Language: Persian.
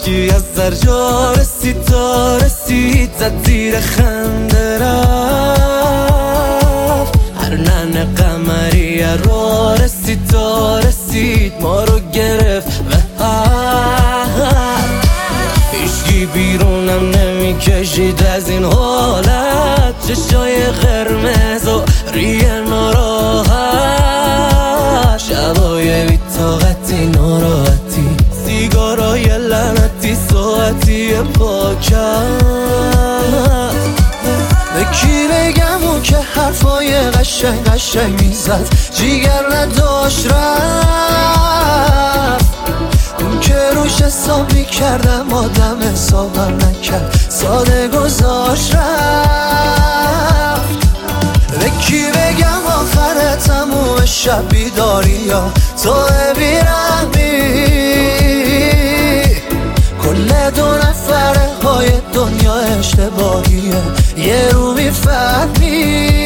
یکی از درجا رسید تا رسید زد زیر خنده رفت. هر ننه قمریه را رسید تا رسید ما رو گرفت و هیچکی بیرونم نمیکشید از این حالت. چشای قرمز و ریه ناراحت، شبای بی‌طاقتی ناراحتی، سیگارای لعنتی ساعتی پاکت. به کی بگم اون که حرفای قشنگ قشنگ میزد جیگر نداشت رفت. اون که روش حساب میکردم آدم حسابم نکرد ساده گذاشت رفت. به کی بگم آخر تموم شب بیداری یا تو بیرحمی، کل دو نفره های دنیا اشتباهیه یه رو میفهمی.